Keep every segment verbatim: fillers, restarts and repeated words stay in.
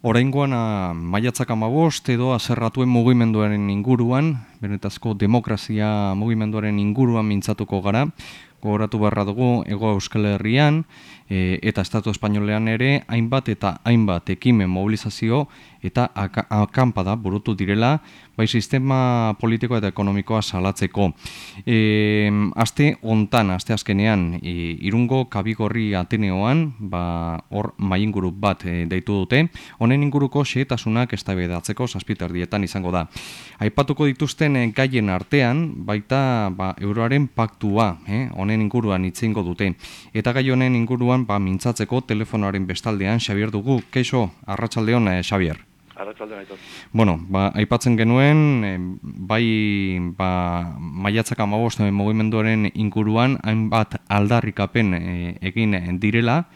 Oraingoan maiatzak hamabost edo haserratuen mugimenduaren inguruan, benetazko demokrazia mugimenduaren inguruan mintzatuko gara. Gogoratu beharra dugu Hego Euskal Herrian e, eta Estatu Espainolean ere hainbat eta hainbat ekimen mobilizazio eta akanpada burutu direla, bai sistema politiko eta ekonomikoa salatzeko. E, aste hontan, aste azkenean, e, Irungo Kabigorri Ateneoan, ba, hor mainguru bat e, deitu dute, honen inguruko xehetasunak eztabaidatzeko zazpiterdietan izango da. Aipatuko dituzten e, gaien artean, baita ba, euroaren paktua, eh, honen inguruan itzingo dute. Eta gai honen inguruan ba, mintzatzeko telefonoaren bestaldean Xabier dugu. Keixo, arratsaldeon, eh, Xabier. Arratsaldeon aitor. Bueno, ba, aipatzen genuen, eh, bai ba, maiatzak hamabost mugimenduaren inguruan hainbat aldarrikapen eh, egin direla,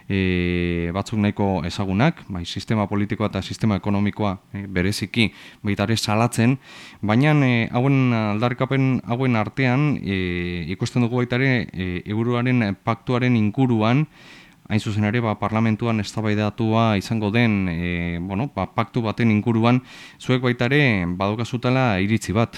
E, batzuk nahiko ezagunak, bai, sistema politikoa eta sistema ekonomikoa e, bereziki baitare salatzen, baina e, hauen aldarrikapen hauen artean e, ikusten dugu baitare e, euroaren paktuaren inguruan, hain zuzen ere ba, parlamentuan eztabaidatua izango den e, bueno, ba, paktu baten inguruan, zuek baitare badokazutela iritzi bat.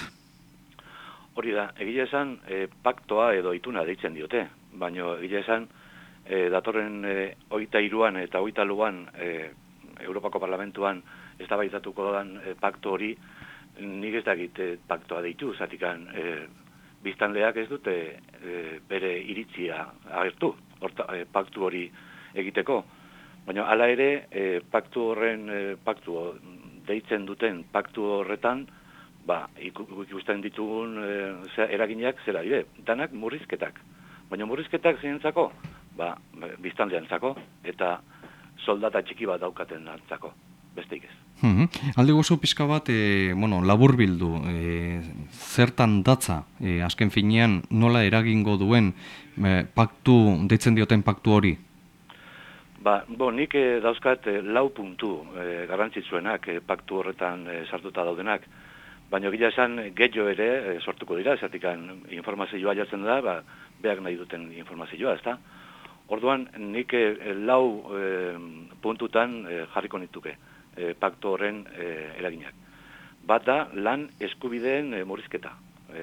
Hori da, egia esan e, paktoa edo ituna deitzen diote, baina egia esan E, datorren e, hogeita hiruan eta hogeita lauan e, Europako Parlamentuan eztabaidatuko dan e, paktu hori, nik ez dakit e, paktoa deitu, zatikan e, biztanleak ez dute e, bere iritzia agertu, horta, e, paktu hori egiteko. Baina hala ere, e, paktu horren, e, paktu deitzen duten paktu horretan, ba, ikusten ditugun e, eraginak zera dire, danak murrizketak. Baina murrizketak zinentzako, ba, biztanleantzako eta soldata txiki bat daukaten antzako, besteik ez. Mm-hmm. Alde gozo pixka bat, e, bueno, labur bildu, e, zertan datza, e, azken finean nola eragingo duen e, paktu, deitzen dioten paktu hori? Ba, bo, nik e, dauzkat e, lau puntu e, garrantzitsuenak e, paktu horretan e, sartuta daudenak, baina gila esan gehiago ere e, sortuko dira, zatikan informazioa jartzen da, ba, behar nahi duten informazioa, ezta? Orduan, nik e, lau e, puntutan e, jarriko nituke e, paktu horren e, eraginak. Bat da, lan eskubideen e, murrizketa. E,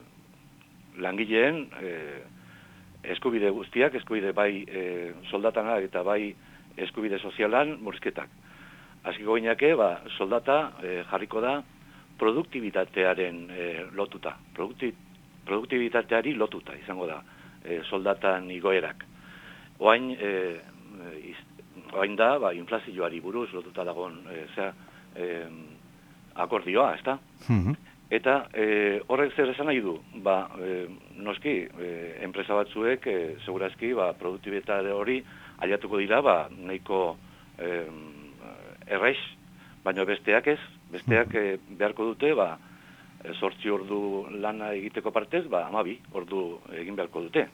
langileen e, eskubide guztiak, eskubide bai e, soldatanak eta bai eskubide sozialan murrizketak. Azkiko gineke, ba, soldata e, jarriko da produktibitatearen e, lotuta. Produkti, produktibitateari lotuta izango da e, soldatan igoerak. Oain, e, iz, oain da, ba, inflazioari buruz lotuta dagoen e, zera, e, akordioa, ezta? Mm-hmm. Eta e, horrek zer esan nahi du, ba, e, noski, e, enpresa batzuek, e, segurazki, ba, produktibitate hori aliatuko dira, ba, nahiko e, erraiz, baina besteak ez, besteak e, beharko dute, ba, zortzi ordu lana egiteko partez, ba, amabi ordu egin beharko dute.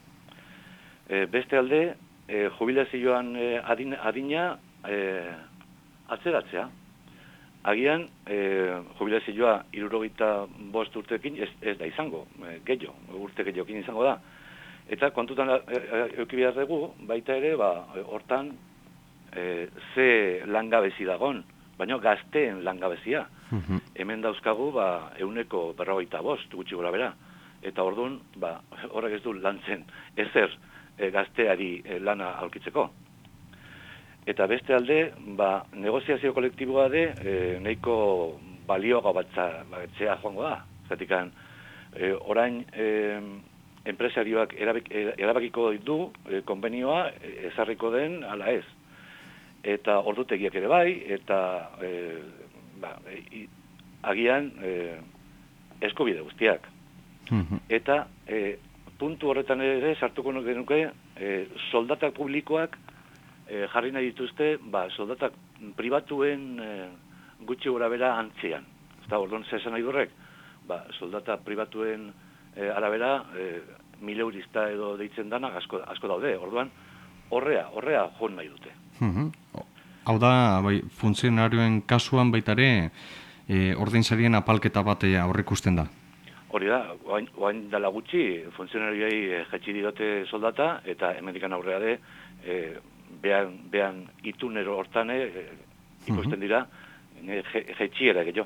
E, beste alde, e, jubilazioan e, adina, adina e, atzeratzea. Agian, e, jubilazioa hirurogeita bost urtekin ez, ez da izango, e, gehiago, urte gehiagokin izango da. Eta kontutan euki behar dugu, baita ere, ba, hortan e, ze langabezi dagon, baina gazteen langabezia. Mm-hmm. Hemen dauzkagu, ba, euneko berrogeita bost, gutxi gora bera. Eta orduan, ba, horrek ez du lantzen ezer e, gazteari e, lana aurkitzeko. Eta beste alde, ba, negoziazio kolektiboa de, e, nahiko balioa batzea joango da. Zatikan, e, orain e, enpresarioak erabik, erabakiko du e, konbenioa ezarriko den ala ez. Eta ordutegiak ere bai, eta e, ba, e, agian e, eskubide guztiak. Mm-hmm. Eta e, puntu horretan ere sartuko genuke e, soldatak publikoak e, jarri nahi dituzte, ba, soldatak pribatuen e, gutxi gora bera antzean. Eta orduan zesan nahi durrek, ba, soldata pribatuen e, arabera e, mil eurista edo deitzen dana asko, asko daude. Orduan horrea, horrea joan nahi dute. Mm-hmm. Hau da, bai, funtzionarioen kasuan baitare e, ordainsarien apalketa bat aurrikusten da. Hori da, oain, oain dela gutxi, funtzionarioi e, jetxi diote soldata, eta hemendikan aurrea de, e, behan, behan itunero hortane, e, ikusten dira, jetxiera gehiago.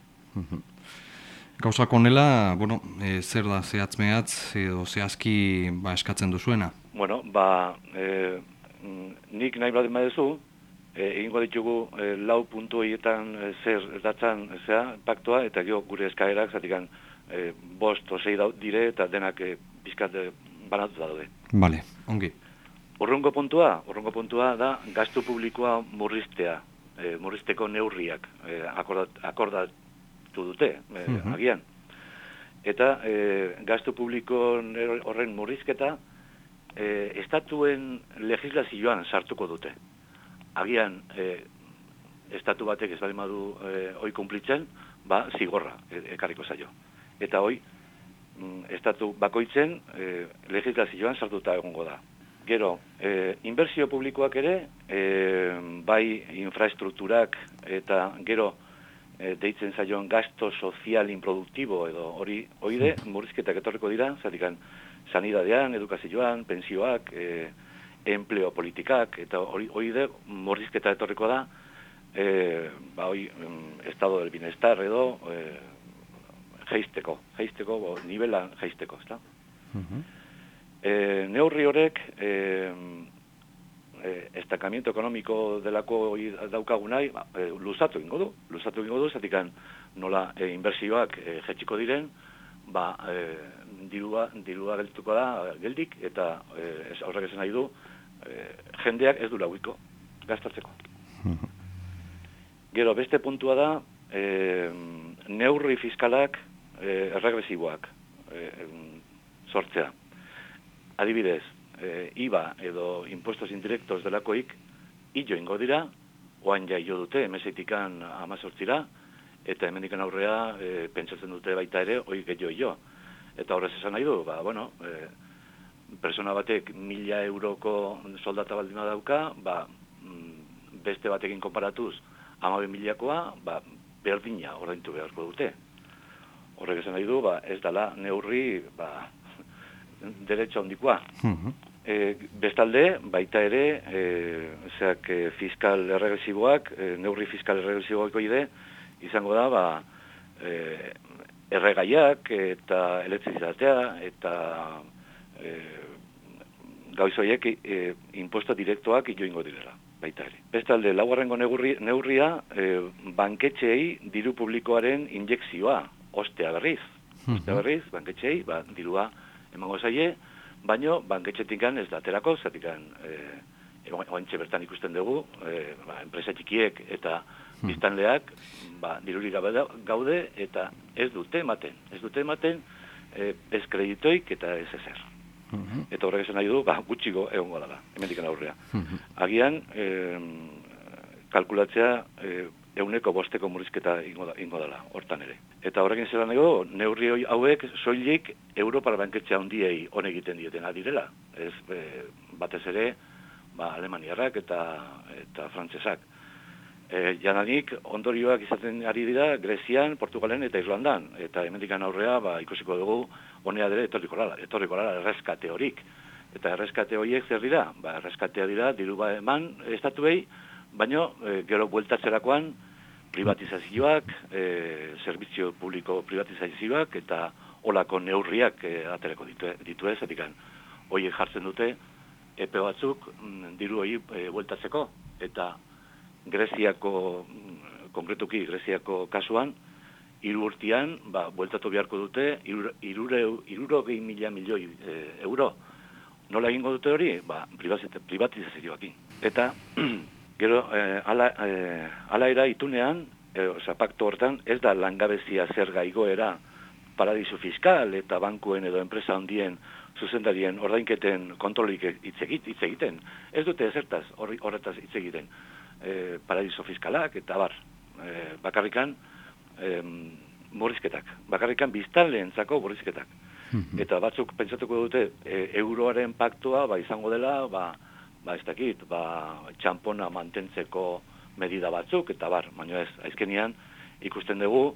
Gauzak honela, bueno, e, zer da zehatz mehatz edo zehazki ba, eskatzen duzuena? Bueno, ba, e, nik nahi bat emadezu, e, egingo ditugu e, lau puntu horietan e, zer datzan zea, paktua, eta gero gure eskaerak, zatikan, e, bost o sei dire, eta denak e, bizkat e, banatuta daude. Bale, ongi. Urrungo puntua, urrungo puntua da gastu publikoa murriztea, e, murrizteko neurriak e, akordat, akordatu dute, e, Mhm. agian. Eta e, gastu publiko horren murrizketa e, estatuen legislazioan sartuko dute. Agian e, estatu batek ez bali madu e, hoi kumplitzen, ba, zigorra e, ekarriko zaio. Eta hoi, mm, estatu bakoitzen e, legislazioan sartuta egongo da. Gero, e, inbertsio publikoak ere, e, bai infraestrukturak eta gero e, deitzen zaion gasto sozial improduktibo edo hori oide murrizketak etorriko dira, zatikan sanidadean, edukazioan, pensioak, e, empleo politikak eta hori oide murrizketa etorriko da, e, ba hoi estado del bienestar edo e, jeisteko, jeisteko, bo, nivelan jeisteko, ezta? Mhm. E, neurri horrek e, e, estakamiento ekonomiko delako daukagunai ba, e, luzatu ingo du, luzatu ingo du, zatikan nola e, inbertsioak e, jetxiko diren, ba, e, dirua, dirua geldituko da geldik, eta e, ez, horrek esan nahi du, e, jendeak ez du lauiko, gastatzeko. Mhm. Gero, beste puntua da, e, neurri fiskalak e, erregresiboak e, sortzea. Adibidez, e, I V A edo impuestos indirectos delakoik hillo ingo dira, oain ja hillo dute, emezetikan amazortzira, eta hemendikan aurrea e, pentsatzen dute baita ere, oi gehiago hillo. Eta horrez esan nahi du, ba, bueno, e, persona batek mila euroko soldata baldina dauka, ba, beste batekin konparatuz, hamabi milakoa, ba, berdina ordaintu beharko dute. Horrek esan nahi du, ba, ez dala neurri, ba, derecho handikoa. Mhm. E, bestalde, baita ere, e, zeak, e, fiskal erregresiboak, e, neurri fiskal erregresiboak oide, izango da, ba, e, erregaiak eta elektrizitatea eta e, gauzoiek e, impuesto direktoak joingo direla, baita ere. Bestalde, laugarrengo neurri, neurria, e, banketxeei diru publikoaren injekzioa, ostea berriz. Ostea berriz, banketxeei, ba, dirua emango zaie, baino banketxetikan ez da aterako, zatikan e, oantxe bertan ikusten dugu, e, ba, enpresa txikiek eta biztanleak ba, dirurik gaude eta ez dute ematen, ez dute ematen e, ez kreditoik eta ez ezer. Uh-huh. Eta horrek esan nahi du, ba, gutxiko egongo dela, hemendikan aurrea. Uh-huh. Agian, e, kalkulatzea e, euneko bosteko murrizketa ingo, da, ingo dela, hortan ere. Eta horrekin zelan ego, neurri hauek soilik Europar banketxea handiei hon egiten dietena direla. Ez, e, batez ere, ba, alemaniarrak eta, eta frantsesak. E, jananik, ondorioak izaten ari dira Grezian, Portugalen eta Irlandan. Eta hemendikan aurrea, ba, ikusiko dugu, honea dira etorriko lala, etorriko lala erreskate horik. Eta erreskate horiek zer dira? Ba, erreskatea dira, diru ba eman estatuei, baino, e, gero bueltatzerakoan, privatizazioak, e, servizio publiko privatizazioak, eta olako neurriak e, aterako ditu, ditu ez, etikan, horiek jartzen dute, epe batzuk, m, diru hori e, bueltatzeko, eta Greziako, konkretuki Greziako kasuan, hiru urtean, ba, bueltatu beharko dute, hirurogei mila milioi e, euro. Nola egingo dute hori? Ba, privatizazioakin. Eta, gero, eh, ala, eh, ala era itunean, eh, oza, paktu hortan, ez da langabezia zerga igoera paradisu fiskal eta bankuen edo enpresa handien zuzendarien ordainketen kontrolik hitz egiten. Ez dute ezertaz horretaz hitz egiten. Eh, paradiso fiskalak eta bar. Eh, bakarrikan eh, murrizketak. Bakarrikan biztanleentzako murrizketak. Eta batzuk pentsatuko dute e, euroaren paktua ba, izango dela, ba, ba ez dakit, ba, txampona mantentzeko medida batzuk, eta bar, baina ez, aizkenian ikusten dugu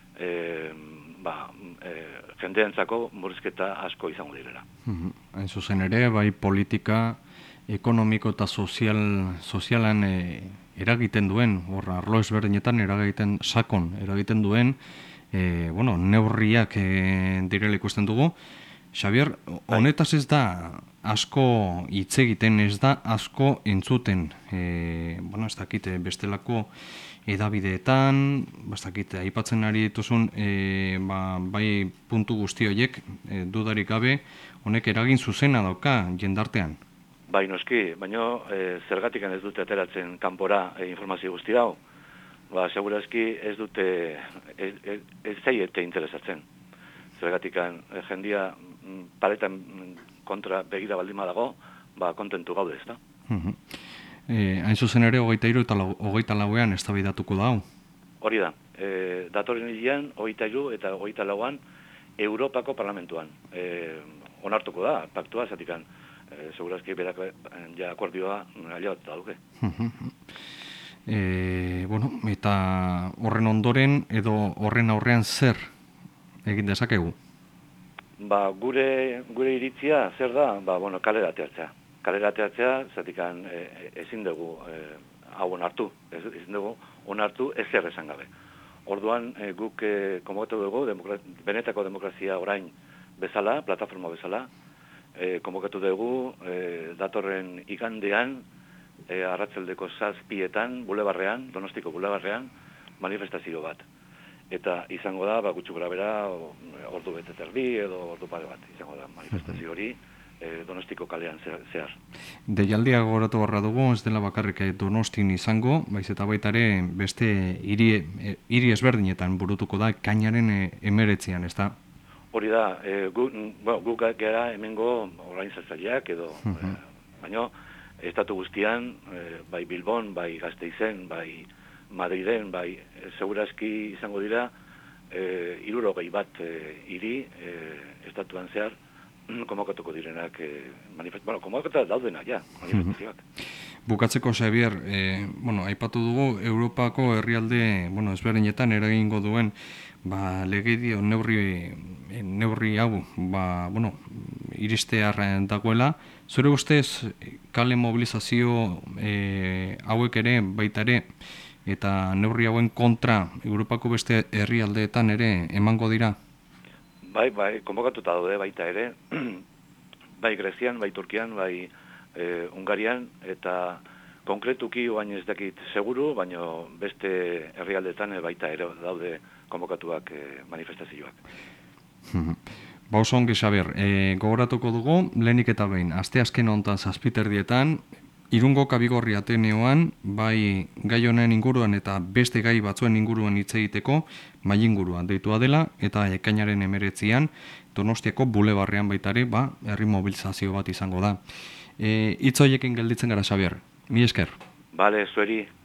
e, ba, e, jendeentzako murrizketa asko izango direla. Hain zuzen ere, bai politika ekonomiko eta sozial, sozialan e, eragiten duen, hor arlo ezberdinetan eragiten sakon, eragiten duen, e, bueno, neurriak e, direla ikusten dugu. Xabier, honetaz ez da asko hitz egiten, ez da asko entzuten, e, bueno, ez dakit bestelako edabideetan, ez dakit aipatzen ari dituzun, e, ba, bai puntu guzti horiek, e, dudarik gabe, honek eragin zuzena dauka jendartean. Bai, noski, baina e, zergatik ez dute ateratzen kanpora e, informazio guzti hau, ba, segurazki ez dute, ez, ez, ez zaiete interesatzen. Zergatik e, jendia paletan kontra begira baldima dago, ba, kontentu gaude, ez da? Uh-huh. E, hain zuzen ere, hogeita hiru eta hogeita lauean eztabaidatuko da hau? Hori da, e, datorren hilean, hogeita hiru eta hogeita lauan, Europako Parlamentuan. E, onartuko da, paktua, zatikan, e, segurazki berak ja akordioa alia bat dauke. e, bueno, eta horren ondoren, edo horren aurrean zer egin dezakegu? Ba, gure, gure iritzia zer da? Ba, bueno, kalera ateatzea. Kalera ateatzea, zatikan e, ezin dugu e, hau onartu. Ez, ezin dugu onartu ezer esan gabe. Orduan, e, guk e, konbokatu dugu, demokra benetako demokrazia orain bezala, plataforma bezala, e, konbokatu dugu e, datorren igandean, e, arratzeldeko zazpietan, bulebarrean, Donostiko bulebarrean, manifestazio bat. Eta izango da, ba, gutxu grabera, ordu bete terdi edo ordu pare bat, izango da manifestazio hori e, Donostiko kalean zehar. Deialdia gogoratu barra dugu, ez dela bakarrik Donostin izango, baiz eta baitare beste hiri, hiri ezberdinetan burutuko da kainaren emeretzian, ez da? Hori da, e, gu, bueno, guk gara hemengo organizatzaileak edo, uh-huh. e, baina estatu guztian, e, bai Bilbon, bai Gasteizen, bai Madriden, bai, segurazki izango dira, e, irurogei bat e, hiri e, estatuan zehar, konbokatuko direnak, e, manifest, bueno, konbokatuko daudenak, ja, manifestazioak. Bukatzeko, Xabier, e, bueno, aipatu dugu, Europako herrialde, bueno, ezberdinetan eragingo duen, ba, legedio neurri, neurri hau, ba, bueno, iristear dagoela. Zure ustez, kale mobilizazio e, hauek ere, baita ere, eta neurri hauen kontra Europako beste herrialdeetan ere emango dira? Bai, bai, konbokatuta daude baita ere, bai Grezian, bai Turkian, bai e, Ungarian, eta konkretuki oain ez dakit seguru, baina beste herrialdeetan baita ere daude konbokatuak e, manifestazioak. Ba oso ongi, Xabier, e, gogoratuko dugu, lehenik eta behin, asteazken hontan zazpiterdietan, Irungo Kabigorri Ateneoan, bai gai honen inguruan eta beste gai batzuen inguruan hitz egiteko, mahai inguruan deitua dela, eta ekainaren emeretzian, Donostiako bulebarrean baitare, ba, herri mobilizazio bat izango da. E, hitz horiekin gelditzen gara, Xabier. Mi esker. Bale, zueri.